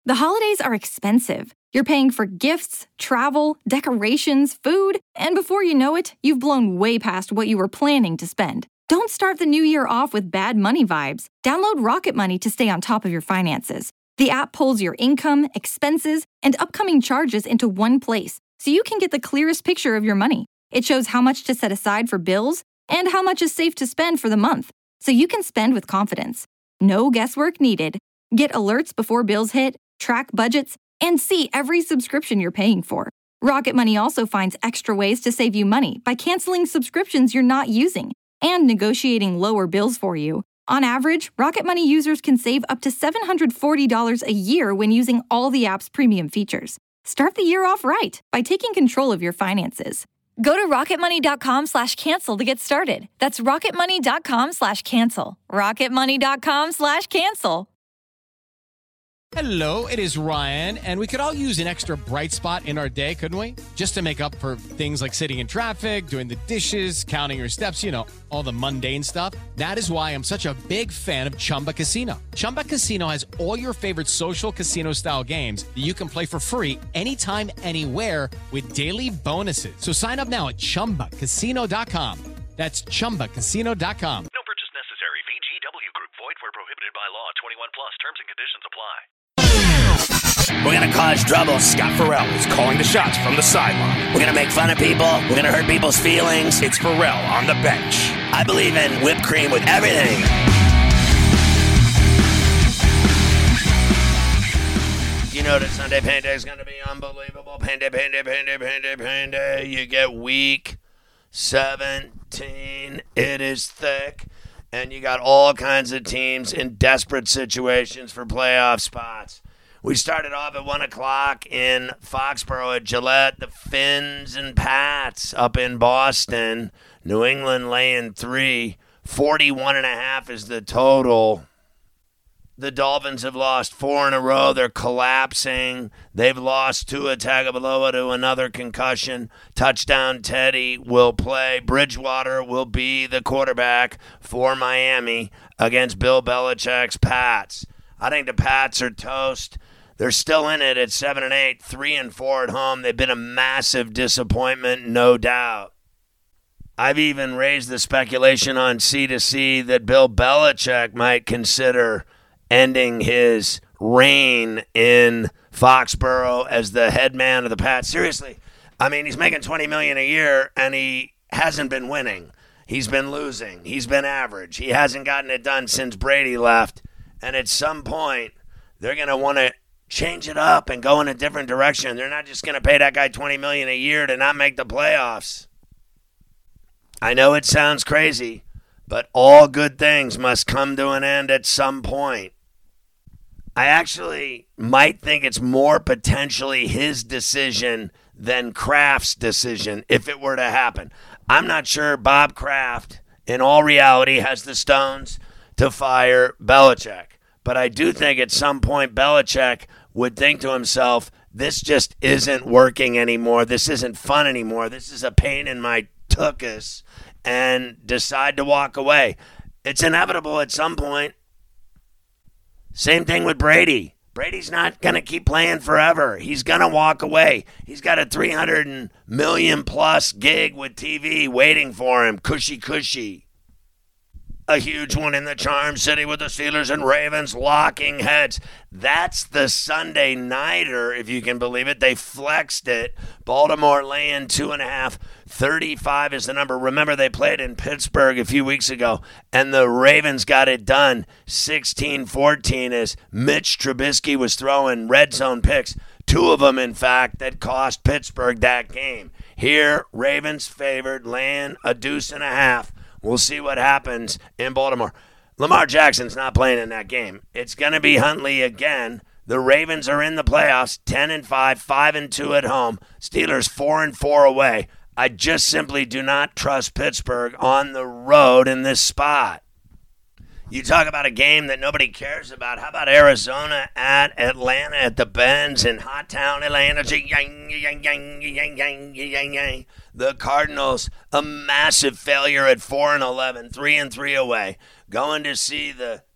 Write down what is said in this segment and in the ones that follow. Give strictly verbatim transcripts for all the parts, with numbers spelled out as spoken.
The holidays are expensive. You're paying for gifts, travel, decorations, food, and before you know it, you've blown way past what you were planning to spend. Don't start the new year off with bad money vibes. Download Rocket Money to stay on top of your finances. The app pulls your income, expenses, and upcoming charges into one place, so you can get the clearest picture of your money. It shows how much to set aside for bills and how much is safe to spend for the month, so you can spend with confidence. No guesswork needed. Get alerts before bills hit, track budgets, and see every subscription you're paying for. Rocket Money also finds extra ways to save you money by canceling subscriptions you're not using and negotiating lower bills for you. On average, Rocket Money users can save up to seven hundred forty dollars a year when using all the app's premium features. Start the year off right by taking control of your finances. Go to rocketmoney.com slash cancel to get started. That's rocketmoney.com slash cancel. rocketmoney.com slash cancel. Hello, it is Ryan, and we could all use an extra bright spot in our day, couldn't we? Just to make up for things like sitting in traffic, doing the dishes, counting your steps, you know, all the mundane stuff. That is why I'm such a big fan of Chumba Casino. Chumba Casino has all your favorite social casino-style games that you can play for free anytime, anywhere with daily bonuses. So sign up now at chumba casino dot com. That's chumba casino dot com. No purchase necessary. V G W Group. Void where prohibited by law. twenty-one plus. Terms and conditions apply. We're going to cause trouble. Scott Farrell is calling the shots from the sideline. We're going to make fun of people. We're going to hurt people's feelings. It's Farrell on the bench. I believe in whipped cream with everything. You know that Sunday Pain Day is going to be unbelievable. Pain Day, Pain Day, Pain Day, Pain Day, Pain Day. You get week seventeen. It is thick. And you got all kinds of teams in desperate situations for playoff spots. We started off at one o'clock in Foxborough at Gillette. The Finns and Pats up in Boston. New England laying three. forty-one and a half is the total. The Dolphins have lost four in a row. They're collapsing. They've lost Tua Tagovailoa to another concussion. Touchdown Teddy will play. Bridgewater will be the quarterback for Miami against Bill Belichick's Pats. I think the Pats are toast. They're still in it at seven and eight, three and four at home. They've been a massive disappointment, no doubt. I've even raised the speculation on C two C that Bill Belichick might consider ending his reign in Foxborough as the head man of the Pats. Seriously, I mean, he's making twenty million dollars a year, and he hasn't been winning. He's been losing. He's been average. He hasn't gotten it done since Brady left. And at some point, they're going to want to change it up and go in a different direction. They're not just going to pay that guy twenty million dollars a year to not make the playoffs. I know it sounds crazy, but all good things must come to an end at some point. I actually might think it's more potentially his decision than Kraft's decision if it were to happen. I'm not sure Bob Kraft, in all reality, has the stones to fire Belichick. But I do think at some point Belichick would think to himself, this just isn't working anymore. This isn't fun anymore. This is a pain in my tuchus, and decide to walk away. It's inevitable at some point. Same thing with Brady. Brady's not going to keep playing forever. He's going to walk away. He's got a three hundred million plus gig with T V waiting for him. Cushy, cushy. A huge one in the Charm City with the Steelers and Ravens locking heads. That's the Sunday nighter, if you can believe it. They flexed it. Baltimore laying two and a half. thirty-five is the number. Remember, they played in Pittsburgh a few weeks ago, and the Ravens got it done sixteen fourteen as Mitch Trubisky was throwing red zone picks. Two of them, in fact, that cost Pittsburgh that game. Here, Ravens favored, laying a deuce and a half. We'll see what happens in Baltimore. Lamar Jackson's not playing in that game. It's going to be Huntley again. The Ravens are in the playoffs, ten and five, five and two at home. Steelers four and four away. I just simply do not trust Pittsburgh on the road in this spot. You talk about a game that nobody cares about. How about Arizona at Atlanta at the Benz in Hot Town, Atlanta? The Cardinals, a massive failure at four and eleven, three and three away. Going to see the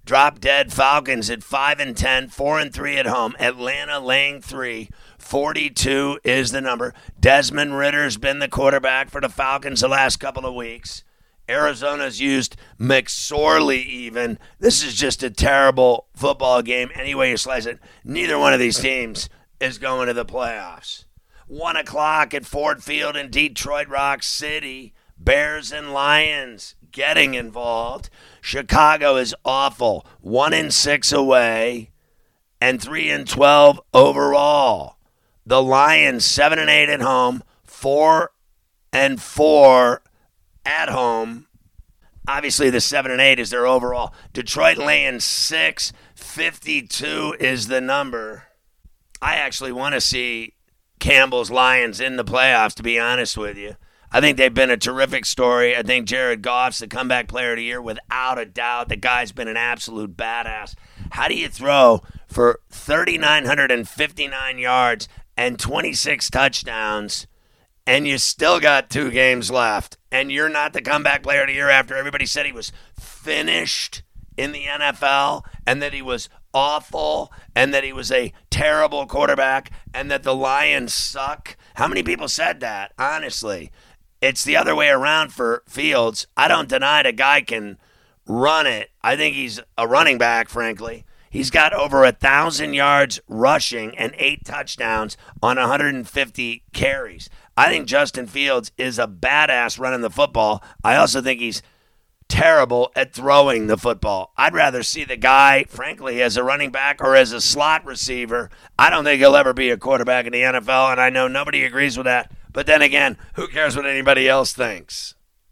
Drop dead Falcons at five and ten, four and three at home. Atlanta laying three. forty-two is the number. Desmond Ritter's been the quarterback for the Falcons the last couple of weeks. Arizona's used McSorley even. This is just a terrible football game any way you slice it. Neither one of these teams is going to the playoffs. One o'clock at Ford Field in Detroit Rock City. Bears and Lions getting involved. Chicago is awful. One and six away and three and twelve overall. The Lions seven and eight at home, four and four at home. Obviously, the seven and eight is their overall. Detroit laying six, fifty-two is the number. I actually want to see Campbell's Lions in the playoffs, to be honest with you. I think they've been a terrific story. I think Jared Goff's the comeback player of the year without a doubt. The guy's been an absolute badass. How do you throw for three thousand nine hundred fifty-nine yards and twenty-six touchdowns, and you still got two games left, and you're not the comeback player of the year after everybody said he was finished in the N F L and that he was awful and that he was a terrible quarterback and that the Lions suck? How many people said that, honestly? It's the other way around for Fields. I don't deny the guy can run it. I think he's a running back, frankly. He's got over one thousand yards rushing and eight touchdowns on one hundred fifty carries. I think Justin Fields is a badass running the football. I also think he's terrible at throwing the football. I'd rather see the guy, frankly, as a running back or as a slot receiver. I don't think he'll ever be a quarterback in the N F L, and I know nobody agrees with that. But then again, who cares what anybody else thinks?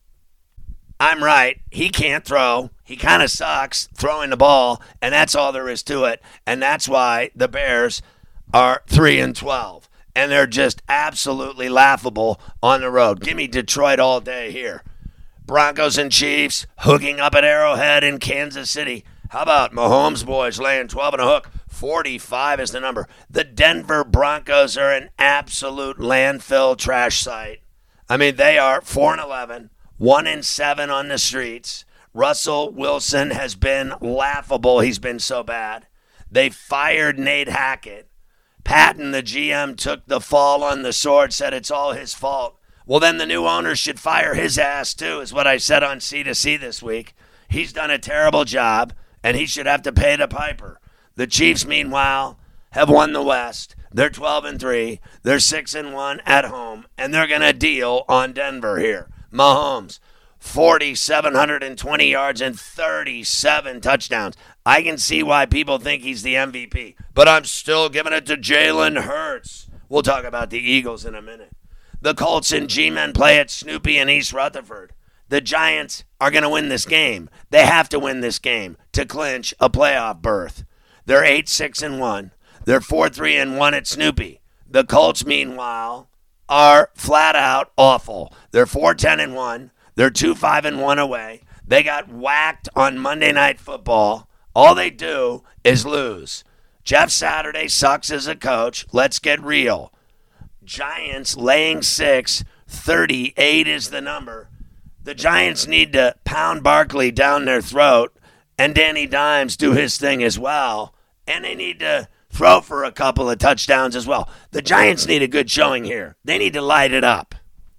I'm right. He can't throw. He kind of sucks throwing the ball, and that's all there is to it. And that's why the Bears are three and twelve, and they're just absolutely laughable on the road. Give me Detroit all day here. Broncos and Chiefs hooking up at Arrowhead in Kansas City. How about Mahomes boys laying twelve and a hook? forty-five is the number. The Denver Broncos are an absolute landfill trash site. I mean, they are four and eleven, one and seven on the streets. Russell Wilson has been laughable. He's been so bad. They fired Nate Hackett. Patton, the G M, took the fall on the sword, said it's all his fault. Well, then the new owner should fire his ass, too, is what I said on C to C this week. He's done a terrible job, and he should have to pay the piper. The Chiefs, meanwhile, have won the West. They're twelve and three. They're six and one at home, and they're going to deal on Denver here. Mahomes, four thousand seven hundred twenty yards and thirty-seven touchdowns. I can see why people think he's the M V P, but I'm still giving it to Jalen Hurts. We'll talk about the Eagles in a minute. The Colts and G-Men play at Snoopy in East Rutherford. The Giants are going to win this game. They have to win this game to clinch a playoff berth. They're eight six and one. They're four three and one at Snoopy. The Colts, meanwhile, are flat out awful. They're four ten and one. They're two five and one away. They got whacked on Monday Night Football. All they do is lose. Jeff Saturday sucks as a coach. Let's get real. Giants laying six, thirty-eight is the number. The Giants need to pound Barkley down their throat and Danny Dimes do his thing as well. And they need to throw for a couple of touchdowns as well. The Giants need a good showing here. They need to light it up.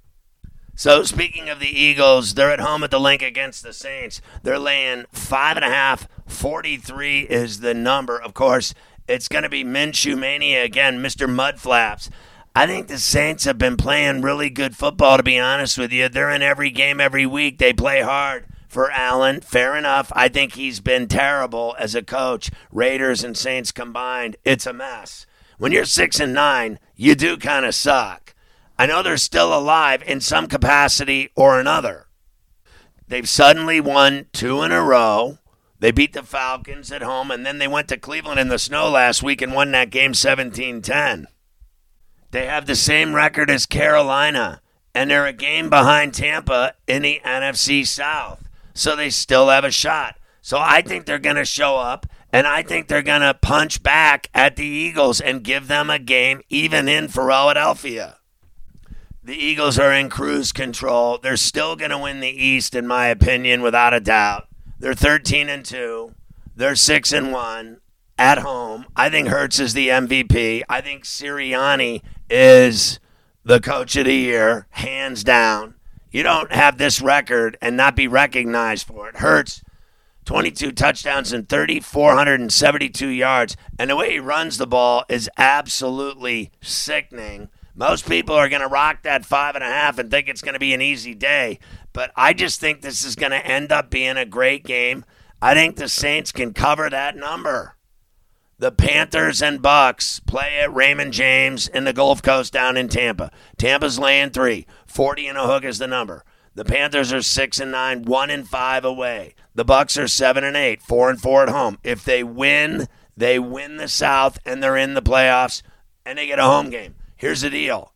So speaking of the Eagles, they're at home at the Link against the Saints. They're laying five and a half. forty-three is the number. Of course, it's going to be Minshew Mania again, Mister Mudflaps. I think the Saints have been playing really good football, to be honest with you. They're in every game every week. They play hard for Allen. Fair enough. I think he's been terrible as a coach. Raiders and Saints combined, it's a mess. When you're six and nine, you do kind of suck. I know they're still alive in some capacity or another. They've suddenly won two in a row. They beat the Falcons at home, and then they went to Cleveland in the snow last week and won that game seventeen ten. They have the same record as Carolina, and they're a game behind Tampa in the N F C South, so they still have a shot. So I think they're going to show up, and I think they're going to punch back at the Eagles and give them a game even in Philadelphia. The Eagles are in cruise control. They're still going to win the East, in my opinion, without a doubt. They're thirteen and two. They're six and one at home. I think Hurts is the M V P. I think Sirianni is the coach of the year, hands down. You don't have this record and not be recognized for it. Hurts, twenty-two touchdowns and three thousand four hundred seventy-two yards. And the way he runs the ball is absolutely sickening. Most people are going to rock that five and a half and think it's going to be an easy day. But I just think this is going to end up being a great game. I think the Saints can cover that number. The Panthers and Bucks play at Raymond James in the Gulf Coast down in Tampa. Tampa's laying three. forty and a hook is the number. The Panthers are six and nine, one and five away. The Bucks are seven and eight, four and four at home. If they win, they win the South and they're in the playoffs and they get a home game. Here's the deal.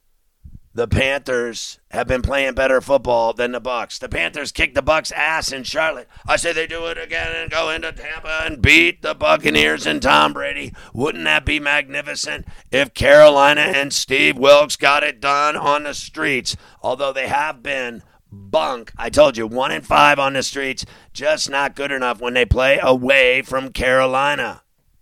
The Panthers have been playing better football than the Bucks. The Panthers kicked the Bucks' ass in Charlotte. I say they do it again and go into Tampa and beat the Buccaneers and Tom Brady. Wouldn't that be magnificent if Carolina and Steve Wilkes got it done on the streets? Although they have been bunk. I told you, one and five on the streets, just not good enough when they play away from Carolina.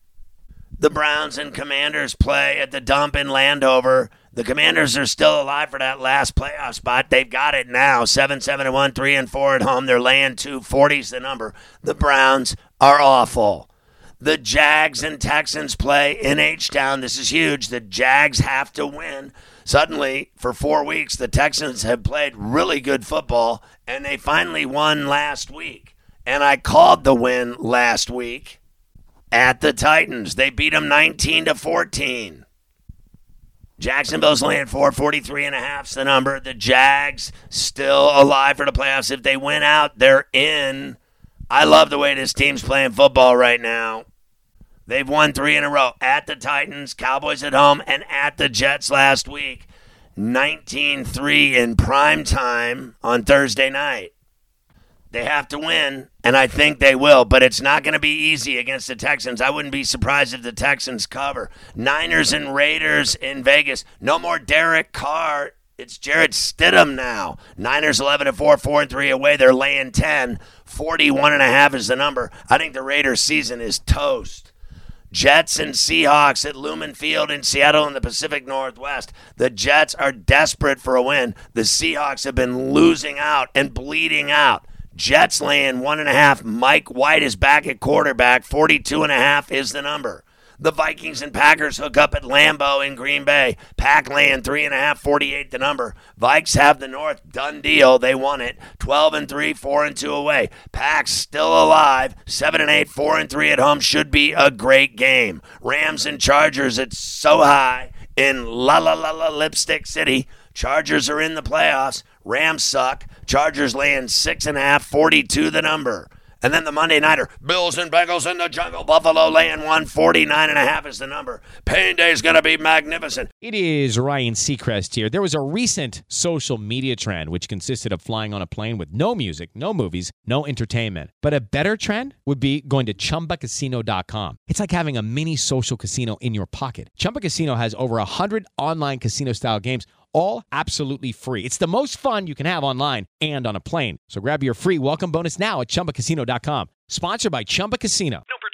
The Browns and Commanders play at the Dump in Landover. The Commanders are still alive for that last playoff spot. They've got it now. seven, seven, and one, three, and four at home. They're laying two. forty's the number. The Browns are awful. The Jags and Texans play in H-Town. This is huge. The Jags have to win. Suddenly, for four weeks, the Texans have played really good football, and they finally won last week. And I called the win last week at the Titans. They beat them nineteen to fourteen. Jacksonville's laying four, forty-three and a half's the number. The Jags still alive for the playoffs. If they win out, they're in. I love the way this team's playing football right now. They've won three in a row. At the Titans, Cowboys at home, and at the Jets last week. nineteen three in prime time on Thursday night. They have to win, and I think they will, but it's not going to be easy against the Texans. I wouldn't be surprised if the Texans cover. Niners and Raiders in Vegas. No more Derek Carr. It's Jarrett Stidham now. Niners eleven and four, four and three away. They're laying ten. forty-one and a half is the number. I think the Raiders season is toast. Jets and Seahawks at Lumen Field in Seattle in the Pacific Northwest. The Jets are desperate for a win. The Seahawks have been losing out and bleeding out. Jets laying one and a half. Mike White is back at quarterback. forty-two and a half is the number. The Vikings and Packers hook up at Lambeau in Green Bay. Pack laying three and a half, forty-eight the number. Vikes have the North. Done deal. They won it. twelve and three, four and two away. Pack's still alive. seven and eight, four and three at home. Should be a great game. Rams and Chargers at SoHi in La La La La Lipstick City. Chargers are in the playoffs. Rams suck. Chargers laying six and a half, forty-two the number. And then the Monday Nighter, Bills and Bengals in the jungle. Buffalo laying one, forty-nine and a half is the number. Pain Day is going to be magnificent. It is Ryan Seacrest here. There was a recent social media trend which consisted of flying on a plane with no music, no movies, no entertainment. But a better trend would be going to Chumba Casino dot com. It's like having a mini social casino in your pocket. Chumba Casino has over one hundred online casino-style games, all absolutely free. It's the most fun you can have online and on a plane. So grab your free welcome bonus now at Chumba Casino dot com. Sponsored by Chumba Casino. No